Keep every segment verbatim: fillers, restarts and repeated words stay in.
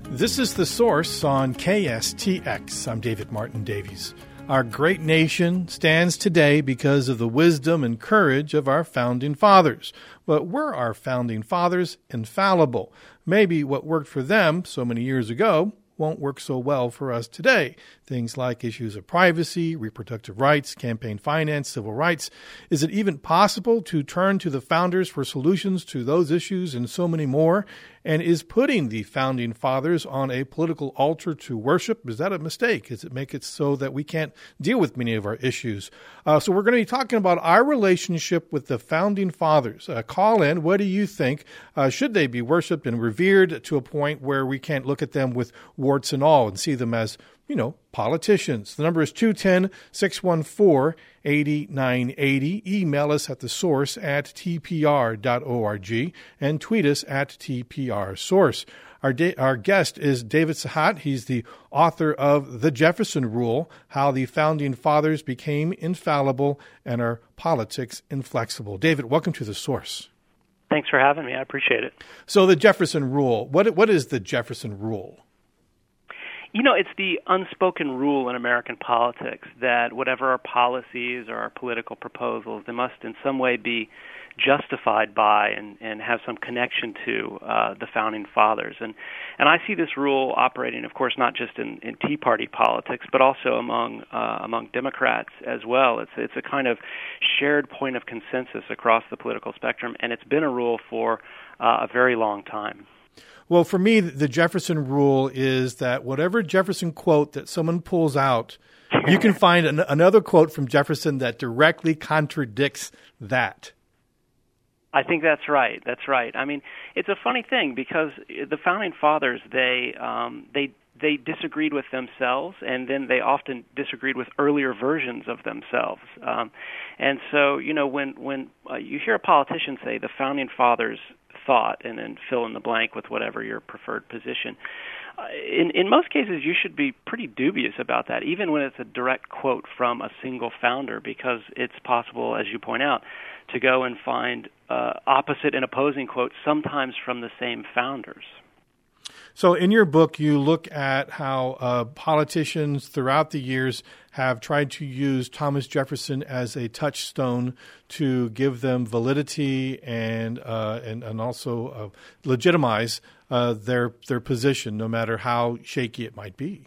This is The Source on K S T X. I'm David Martin Davies. Our great nation stands today because of the wisdom and courage of our founding fathers. But were our founding fathers infallible? Maybe what worked for them so many years ago won't work so well for us today. Things like issues of privacy, reproductive rights, campaign finance, civil rights. Is it even possible to turn to the founders for solutions to those issues and so many more? And is putting the founding fathers on a political altar to worship, is that a mistake? Does it make it so that we can't deal with many of our issues? Uh, so we're going to be talking about our relationship with the founding fathers. Uh, call in. What do you think? Uh, should they be worshiped and revered to a point where we can't look at them with warts and all and see them as, you know, politicians? The number is two one zero, six one four, eight nine eight zero. Email us at the source at t p r dot org and tweet us at T P R Source. Our, da- our guest is David Sahat. He's the author of The Jefferson Rule, How the Founding Fathers Became Infallible and Our Politics Inflexible. David, welcome to The Source. Thanks for having me. I appreciate it. So the Jefferson Rule, what what is the Jefferson Rule? You know, it's the unspoken rule in American politics that whatever our policies or our political proposals, they must in some way be justified by and, and have some connection to uh, the Founding Fathers. And and I see this rule operating, of course, not just in, in Tea Party politics, but also among uh, among Democrats as well. It's it's a kind of shared point of consensus across the political spectrum, and it's been a rule for uh, a very long time. Well, for me, the Jefferson Rule is that whatever Jefferson quote that someone pulls out, you can find an, another quote from Jefferson that directly contradicts that. I think that's right. That's right. I mean, it's a funny thing because the Founding Fathers, they um, they they disagreed with themselves, and then they often disagreed with earlier versions of themselves. Um, and so, you know, when when uh, you hear a politician say the Founding Fathers thought, and then fill in the blank with whatever your preferred position. Uh, in, in most cases, you should be pretty dubious about that, even when it's a direct quote from a single founder, because it's possible, as you point out, to go and find uh, opposite and opposing quotes, sometimes from the same founders. So in your book, you look at how uh, politicians throughout the years have tried to use Thomas Jefferson as a touchstone to give them validity and uh, and, and also uh, legitimize uh, their their position, no matter how shaky it might be.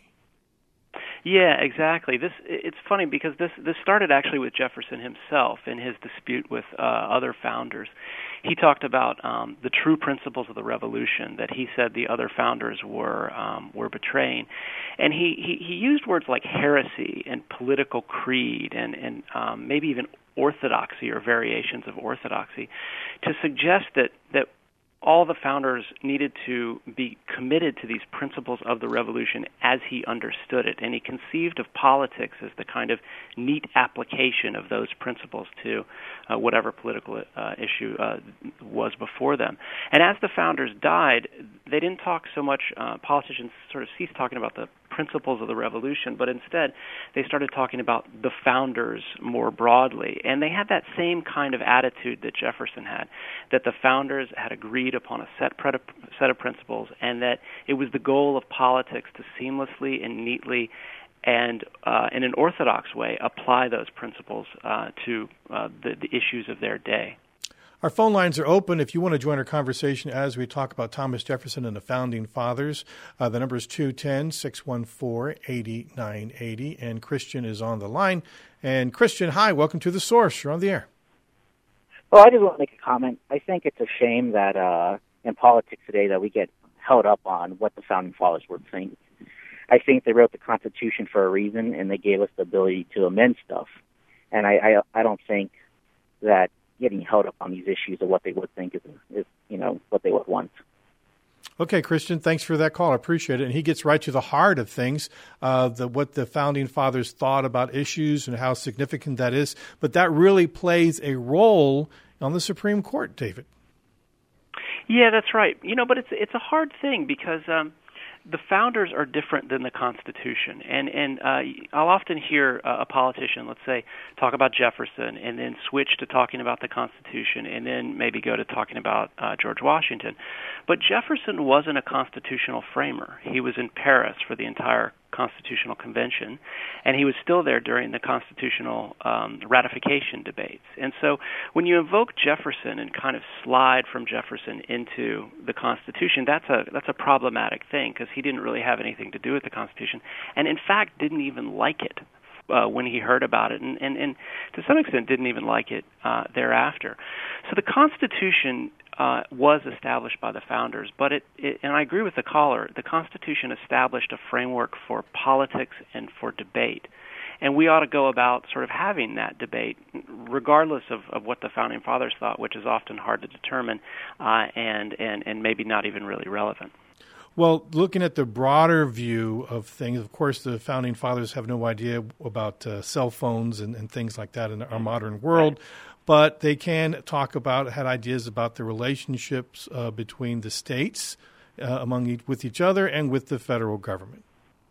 Yeah, exactly. This it's funny because this this started actually with Jefferson himself in his dispute with uh, other founders. He talked about um, the true principles of the Revolution that he said the other founders were um, were betraying, and he, he, he used words like heresy and political creed and and um, maybe even orthodoxy or variations of orthodoxy to suggest that that all the founders needed to be committed to these principles of the Revolution as he understood it. And he conceived of politics as the kind of neat application of those principles to uh, whatever political uh, issue uh, was before them. And as the founders died, they didn't talk so much, uh, politicians sort of ceased talking about the principles of the Revolution, but instead they started talking about the founders more broadly. And they had that same kind of attitude that Jefferson had, that the founders had agreed upon a set pre- set of principles, and that it was the goal of politics to seamlessly and neatly and uh, in an orthodox way apply those principles uh, to uh, the, the issues of their day. Our phone lines are open if you want to join our conversation as we talk about Thomas Jefferson and the Founding Fathers. Uh, the number is two one zero, six one four, eight nine eight zero, and Christian is on the line. And Christian, hi, welcome to The Source. You're on the air. Well, I just want to make a comment. I think it's a shame that uh, in politics today that we get held up on what the Founding Fathers were thinking. I think they wrote the Constitution for a reason, and they gave us the ability to amend stuff. And I, I, I don't think that getting held up on these issues of what they would think is, is, you know, what they would want. Okay, Christian, thanks for that call. I appreciate it. And he gets right to the heart of things, uh, the, what the Founding Fathers thought about issues and how significant that is. But that really plays a role on the Supreme Court, David. Yeah, that's right. You know, but it's it's a hard thing because um, the founders are different than the Constitution, and and uh, I'll often hear a, a politician, let's say, talk about Jefferson, and then switch to talking about the Constitution, and then maybe go to talking about uh, George Washington. But Jefferson wasn't a constitutional framer. He was in Paris for the entire Constitutional Convention, and he was still there during the constitutional um, ratification debates. And so when you invoke Jefferson and kind of slide from Jefferson into the Constitution, that's a that's a problematic thing, because he didn't really have anything to do with the Constitution, and in fact didn't even like it uh, when he heard about it, and, and, and to some extent didn't even like it uh, thereafter. So the Constitution Uh, was established by the founders, but it, it, and I agree with the caller, the Constitution established a framework for politics and for debate, and we ought to go about sort of having that debate regardless of, of what the Founding Fathers thought, which is often hard to determine uh, and, and, and maybe not even really relevant. Well, looking at the broader view of things, of course, the Founding Fathers have no idea about uh, cell phones and, and things like that in our modern world. Right. But they can talk about, had ideas about the relationships uh, between the states, uh, among e- with each other, and with the federal government.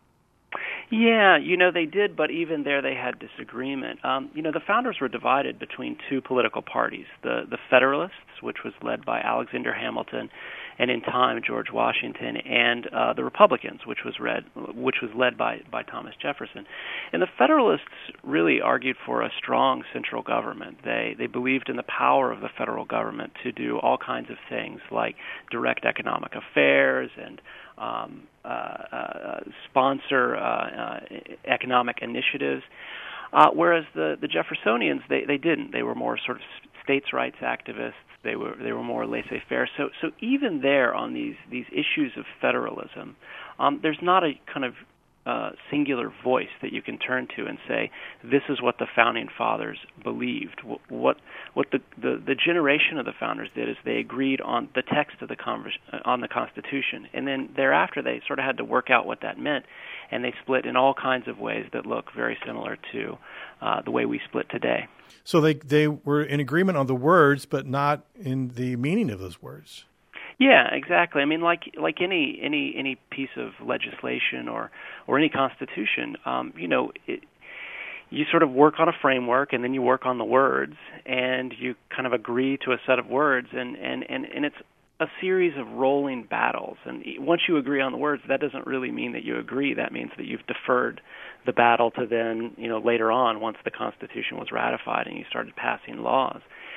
Yeah, you know, they did, but even there they had disagreement. Um, you know, the founders were divided between two political parties, the, the Federalists, which was led by Alexander Hamilton, and in time George Washington, and uh, the Republicans, which was read, which was led by, by Thomas Jefferson. And the Federalists really argued for a strong central government. They they believed in the power of the federal government to do all kinds of things like direct economic affairs and um, uh, uh, sponsor uh, uh, economic initiatives, uh, whereas the, the Jeffersonians, they, they didn't. They were more sort of states' rights activists. They were they were more laissez-faire. So so even there on these these issues of federalism, um, there's not a kind of uh, singular voice that you can turn to and say this is what the Founding Fathers believed. What what the the, the generation of the founders did is they agreed on the text of the converse, on the Constitution, and then thereafter they sort of had to work out what that meant, and they split in all kinds of ways that look very similar to uh, the way we split today. So they they were in agreement on the words, but not in the meaning of those words. Yeah, exactly. I mean, like like any any any piece of legislation or or any constitution, um, you know, it, you sort of work on a framework, and then you work on the words, and you kind of agree to a set of words, and and and, and it's a series of rolling battles. And once you agree on the words, that doesn't really mean that you agree. That means that you've deferred the battle to then, you know, later on, once the Constitution was ratified and you started passing laws.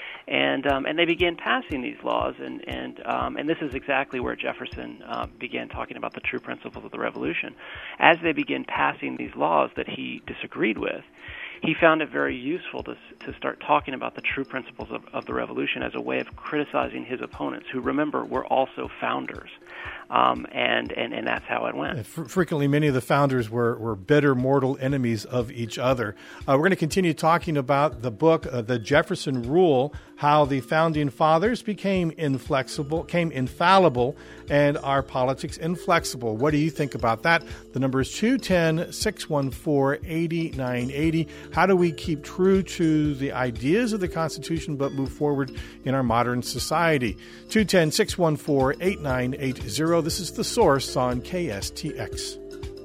And um, and they began passing these laws, and and um, and this is exactly where Jefferson uh, began talking about the true principles of the Revolution. As they began passing these laws that he disagreed with, he found it very useful to to start talking about the true principles of, of the Revolution as a way of criticizing his opponents, who, remember, were also founders. Um, and, and, and that's how it went. F- frequently, many of the founders were, were bitter mortal enemies of each other. Uh, we're going to continue talking about the book, uh, The Jefferson Rule, how the Founding Fathers became inflexible, came infallible, and our politics inflexible. What do you think about that? The number is two one zero, six one four, eight nine eight zero. How do we keep true to the ideas of the Constitution but move forward in our modern society? two one zero, six one four, eight nine eight zero. This is The Source on K S T X.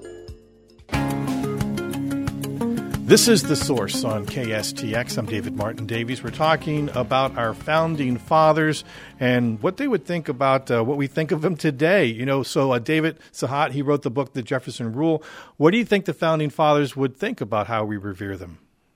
This is The Source on K S T X. I'm David Martin Davies. We're talking about our Founding Fathers and what they would think about uh, what we think of them today. You know, so uh, David Sahat, he wrote the book, The Jefferson Rule. What do you think the Founding Fathers would think about how we revere them?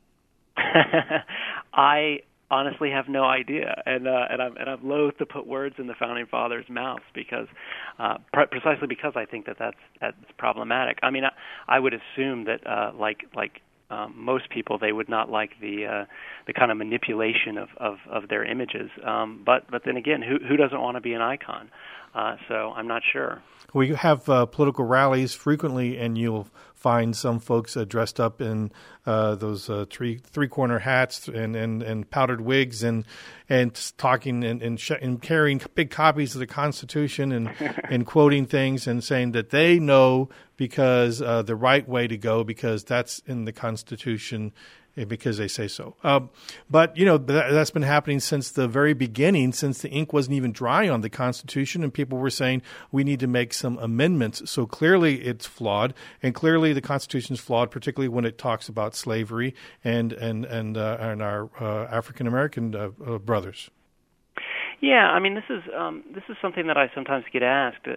I honestly have no idea, and uh, and I'm and I'm loath to put words in the Founding Fathers' mouths because uh, pre- precisely because I think that that's that's problematic. I mean, I, I would assume that uh, like like. Um, most people, they would not like the uh, the kind of manipulation of, of, of their images. Um, but but then again, who who doesn't want to be an icon? Uh, so I'm not sure. We have uh, political rallies frequently, and you'll find some folks uh, dressed up in uh, those uh, three three corner hats and, and, and powdered wigs, and and talking and and, sh- and carrying big copies of the Constitution and and quoting things and saying that they know because uh, the right way to go because that's in the Constitution because they say so. Um, but, you know, that, that's been happening since the very beginning, since the ink wasn't even dry on the Constitution, and people were saying we need to make some amendments. So clearly it's flawed, and clearly the Constitution is flawed, particularly when it talks about slavery and and and, uh, and our uh, African American uh, uh, brothers. Yeah, I mean, this is um, this is something that I sometimes get asked.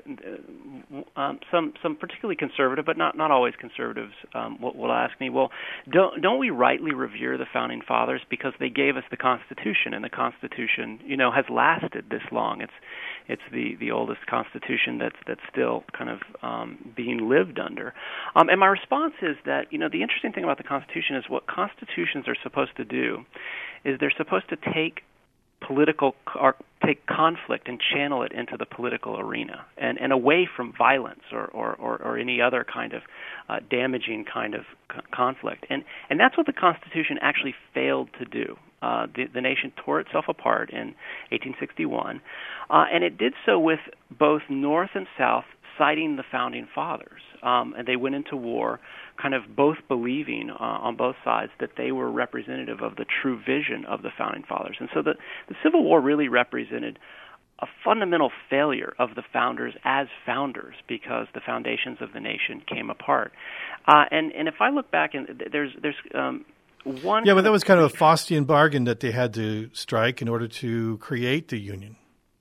Uh, um, some some particularly conservative, but not, not always conservatives, um, will, will ask me, well, don't don't we rightly revere the Founding Fathers because they gave us the Constitution, and the Constitution, you know, has lasted this long. It's it's the, the oldest Constitution that's that's still kind of um, being lived under. Um, and my response is that, you know, the interesting thing about the Constitution is what constitutions are supposed to do is they're supposed to take political or take conflict and channel it into the political arena and, and away from violence or, or, or, or any other kind of uh, damaging kind of c- conflict. And and that's what the Constitution actually failed to do. Uh, the, the nation tore itself apart in eighteen sixty-one, uh, and it did so with both North and South citing the Founding Fathers. Um, and they went into war kind of both believing uh, on both sides that they were representative of the true vision of the Founding Fathers. And so the, the Civil War really represented a fundamental failure of the founders as founders because the foundations of the nation came apart. Uh, and, and if I look back, and there's there's um, one... Yeah, but that was kind of a Faustian bargain that they had to strike in order to create the Union.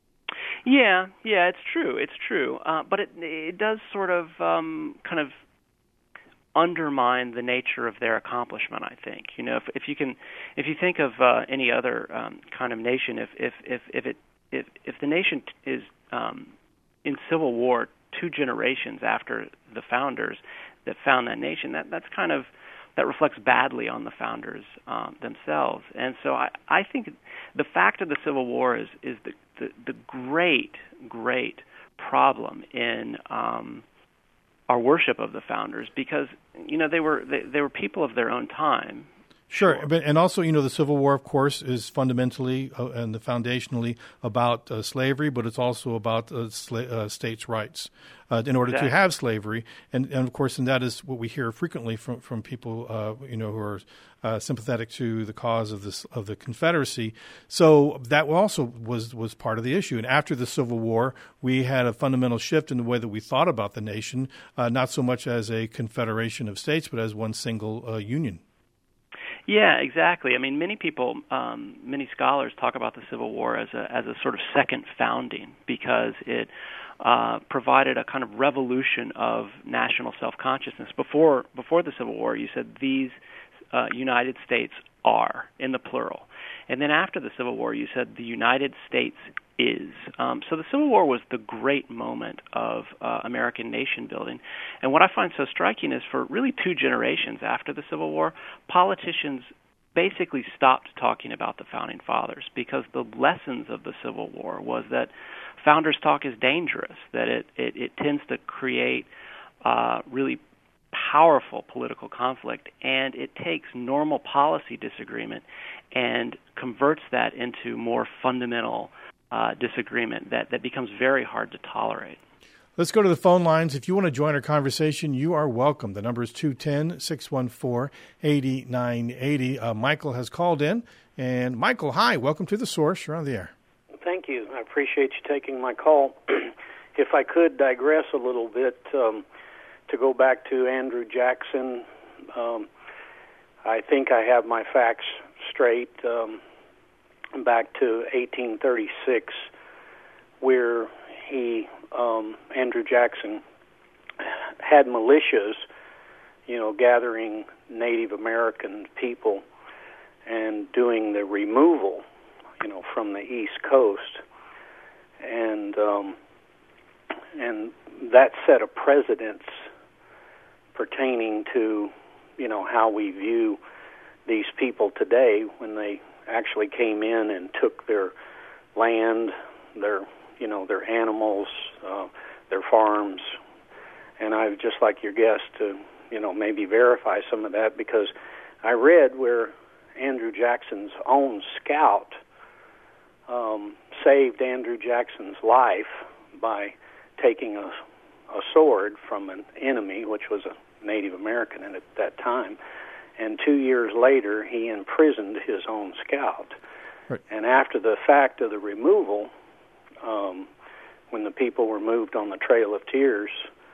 Yeah, yeah, it's true, it's true. Uh, but it it does sort of um, kind of undermine the nature of their accomplishment, I think. You know, if if you can, if you think of uh, any other um, kind of nation, if if if if it if if the nation is um, in civil war two generations after the founders that found that nation, that that's kind of that reflects badly on the founders um, themselves. And so I, I think the fact of the Civil War is is the the, the great great problem in um, our worship of the founders, because you know they were they, they were people of their own time. Sure, but and also, you know, the Civil War, of course, is fundamentally uh, and foundationally about uh, slavery, but it's also about uh, sla- uh, states' rights uh, in order exactly. to have slavery, and, and of course, and that is what we hear frequently from from people, uh, you know, who are uh, sympathetic to the cause of this of the Confederacy. So that also was was part of the issue. And after the Civil War, we had a fundamental shift in the way that we thought about the nation, uh, not so much as a confederation of states, but as one single uh, union. Yeah, exactly. I mean, many people, um, many scholars talk about the Civil War as a as a sort of second founding because it uh, provided a kind of revolution of national self-consciousness. Before before the Civil War, you said these uh, United States are, in the plural. And then after the Civil War, you said the United States is. Um, so the Civil War was the great moment of uh, American nation building. And what I find so striking is for really two generations after the Civil War, politicians basically stopped talking about the Founding Fathers because the lessons of the Civil War was that founders talk is dangerous, that it, it, it tends to create uh, really powerful political conflict, and it takes normal policy disagreement and converts that into more fundamental uh, disagreement that, that becomes very hard to tolerate. Let's go to the phone lines. If you want to join our conversation, you are welcome. The number is two one zero, six one four, eight nine eight zero. Uh, Michael has called in. And Michael, hi. Welcome to The Source. You're on the air. Thank you. I appreciate you taking my call. If I could digress a little bit, um, to go back to Andrew Jackson, um, I think I have my facts straight. Um, back to eighteen thirty-six, where he, um, Andrew Jackson, had militias, you know, gathering Native American people and doing the removal, you know, from the East Coast, and um, and that set a precedence pertaining to, you know, how we view these people today when they actually came in and took their land, their, you know, their animals, uh, their farms. And I would just like your guest to, you know, maybe verify some of that, because I read where Andrew Jackson's own scout um, saved Andrew Jackson's life by taking a, a sword from an enemy, which was a Native American at that time, and two years later he imprisoned his own scout. Right. And after the fact of the removal, um, when the people were moved on the Trail of Tears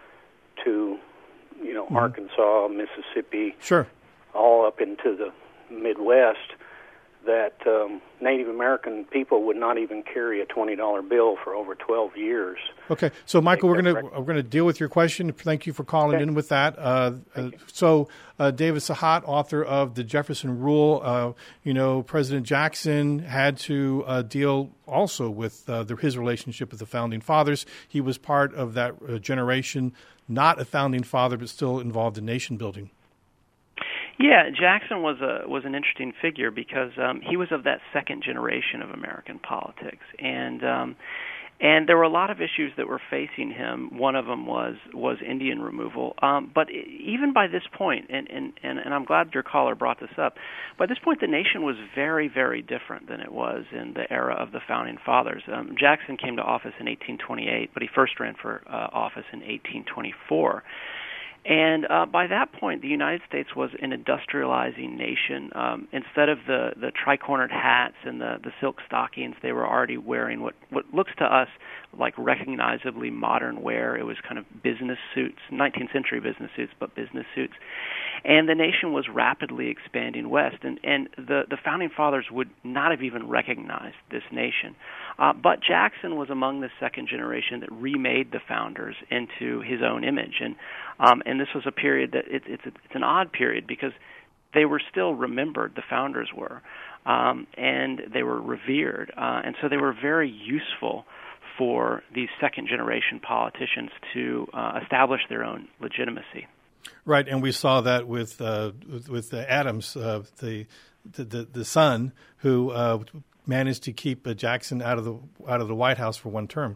to, you know, mm-hmm. Arkansas, Mississippi, sure, all up into the Midwest, that um, Native American people would not even carry a twenty dollar bill for over twelve years. Okay, so Michael, we're going to we're going to deal with your question. Thank you for calling okay. in with that. Uh, uh, so, uh, David Sahat, author of the Jefferson Rule, uh, you know, President Jackson had to uh, deal also with uh, the, his relationship with the Founding Fathers. He was part of that uh, generation, not a founding father, but still involved in nation building. Yeah, Jackson was a was an interesting figure because um, he was of that second generation of American politics, and um, and there were a lot of issues that were facing him. One of them was was Indian removal. Um, but even by this point, and, and, and, and I'm glad your caller brought this up, by this point the nation was very, very different than it was in the era of the Founding Fathers. Um, Jackson came to office in eighteen twenty-eight, but he first ran for uh, office in eighteen twenty-four. And uh, by that point, the United States was an industrializing nation. Um, instead of the, the tri-cornered hats and the, the silk stockings, they were already wearing what, what looks to us like recognizably modern wear. It was kind of business suits, nineteenth century business suits, but business suits. And the nation was rapidly expanding west, and, and the, the Founding Fathers would not have even recognized this nation. Uh, but Jackson was among the second generation that remade the founders into his own image. And um, and this was a period that it, it's, a, it's an odd period because they were still remembered, the founders were, um, and they were revered. Uh, and so they were very useful for these second-generation politicians to uh, establish their own legitimacy. Right, and we saw that with uh, with, with uh, Adams, uh, the, the the son, who uh, managed to keep uh, Jackson out of the out of the White House for one term.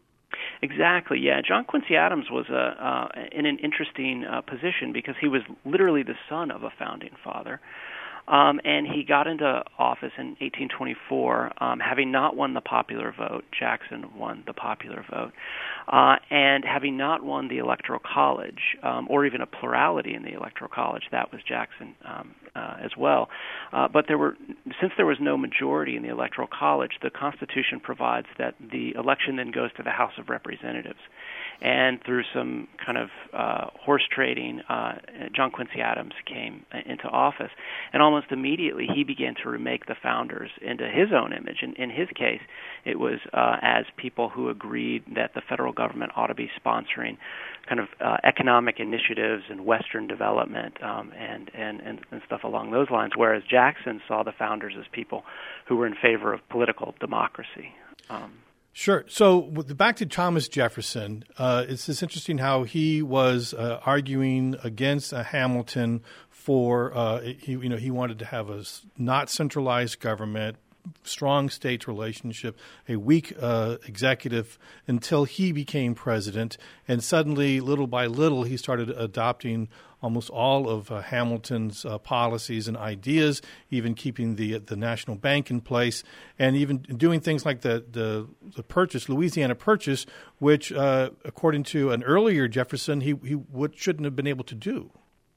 Exactly. Yeah, John Quincy Adams was a, uh, in an interesting uh, position because he was literally the son of a founding father. Um, and he got into office in eighteen twenty-four, um, having not won the popular vote. Jackson won the popular vote. Uh, and having not won the Electoral College, um, or even a plurality in the Electoral College, that was Jackson um, uh, as well. Uh, but there were, since there was no majority in the Electoral College, the Constitution provides that the election then goes to the House of Representatives. And through some kind of uh, horse trading, uh, John Quincy Adams came into office. And almost immediately he began to remake the founders into his own image. And in his case, it was uh, as people who agreed that the federal government ought to be sponsoring kind of uh, economic initiatives and Western development um, and, and, and, and stuff along those lines, whereas Jackson saw the founders as people who were in favor of political democracy. Um, Sure. So back to Thomas Jefferson, uh, it's just interesting how he was uh, arguing against uh, Hamilton for, uh, he, you know, he wanted to have a not centralized government, strong state relationship, a weak uh, executive until he became president. And suddenly, little by little, he started adopting almost all of uh, Hamilton's uh, policies and ideas, even keeping the the national bank in place, and even doing things like the the, the purchase, Louisiana Purchase, which, uh, according to an earlier Jefferson, he he would, shouldn't have been able to do.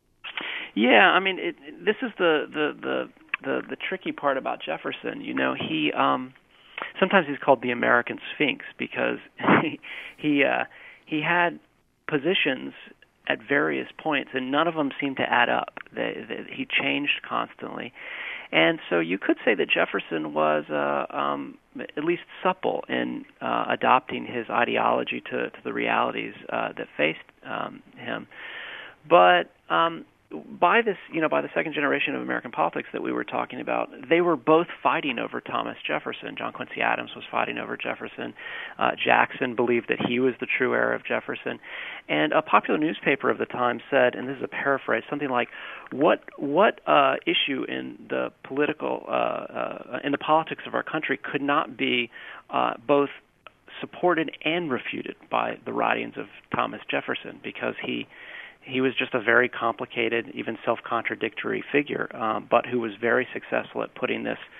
Yeah, I mean, it, this is the the the The, the tricky part about Jefferson. You know, he um, sometimes he's called the American Sphinx because he he, uh, he had positions at various points, and none of them seemed to add up. They, they, he changed constantly, and so you could say that Jefferson was uh, um, at least supple in uh, adopting his ideology to, to the realities uh, that faced um, him, but. Um, By this, you know, by the second generation of American politics that we were talking about, they were both fighting over Thomas Jefferson. John Quincy Adams was fighting over Jefferson. Uh, Jackson believed that he was the true heir of Jefferson. And a popular newspaper of the time said, and this is a paraphrase, something like, "What what uh, issue in the political uh, uh, in the politics of our country could not be uh, both supported and refuted by the writings of Thomas Jefferson?" Because he. He was just a very complicated, even self-contradictory figure, um, but who was very successful at putting this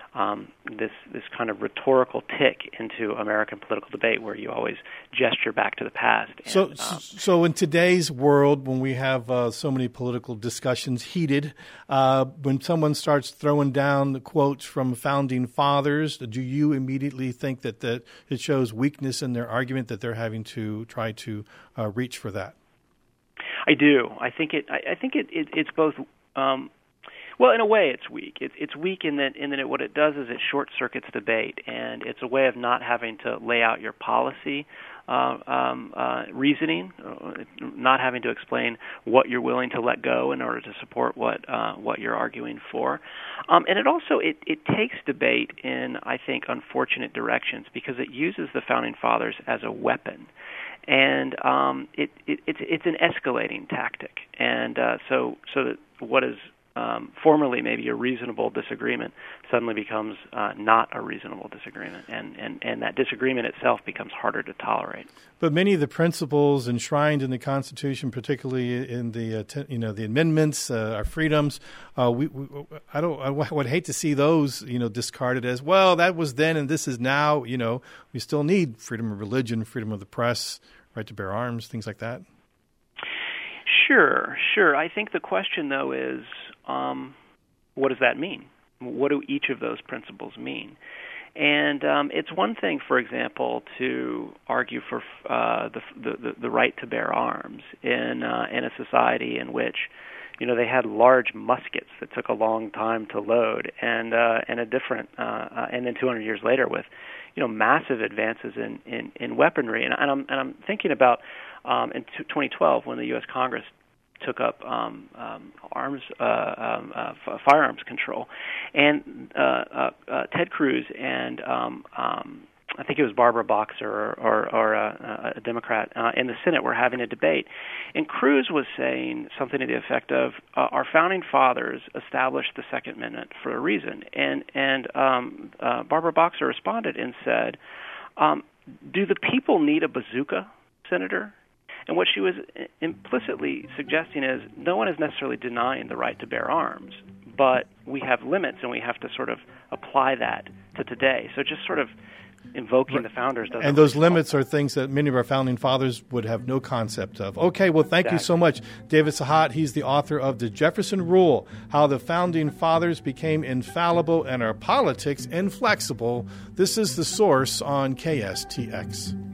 um, this this kind of rhetorical tick into American political debate, where you always gesture back to the past. And, so, um, so in today's world, when we have uh, so many political discussions heated, uh, when someone starts throwing down the quotes from founding fathers, do you immediately think that, that it shows weakness in their argument, that they're having to try to uh, reach for that? I do. I think it. I, I think it, it. It's both. Um, well, in a way, it's weak. It, it's weak in that in that it, what it does is it short circuits debate, and it's a way of not having to lay out your policy uh, um, uh, reasoning, uh, not having to explain what you're willing to let go in order to support what uh, what you're arguing for, um, and it also it, it takes debate in, I think, unfortunate directions, because it uses the founding fathers as a weapon. And um, it, it, it's it's an escalating tactic, and uh, so so that what is um, formerly maybe a reasonable disagreement suddenly becomes uh, not a reasonable disagreement, and, and, and that disagreement itself becomes harder to tolerate. But many of the principles enshrined in the Constitution, particularly in the uh, t- you know the amendments, uh, our freedoms, uh, we, we I don't I would hate to see those you know discarded as well. That was then, and this is now. You know, we still need freedom of religion, freedom of the press, right to bear arms, things like that. Sure, sure. I think the question, though, is um, what does that mean? What do each of those principles mean? And um, it's one thing, for example, to argue for uh, the, the the right to bear arms in uh, in a society in which, you know, they had large muskets that took a long time to load, and uh, and a different, uh, uh, and then two hundred years later with, you know, massive advances in, in, in weaponry. And, and I'm and I'm thinking about um, in twenty twelve when the U S Congress took up um, um, arms, uh, um, uh, f- firearms control, and uh, uh, uh, Ted Cruz and um, um, I think it was Barbara Boxer or, or, or a, a Democrat uh, in the Senate were having a debate, and Cruz was saying something to the effect of, uh, "Our founding fathers established the Second Amendment for a reason," and and um, uh, Barbara Boxer responded and said, um, "Do the people need a bazooka, Senator?" And what she was implicitly suggesting is no one is necessarily denying the right to bear arms, but we have limits, and we have to sort of apply that to today. So just sort of invoking the founders doesn't. And those really limits are things that many of our founding fathers would have no concept of. Okay, well, thank exactly. you so much, David Sahat. He's the author of The Jefferson Rule, How the Founding Fathers Became Infallible and Our Politics Inflexible. This is The Source on K S T X.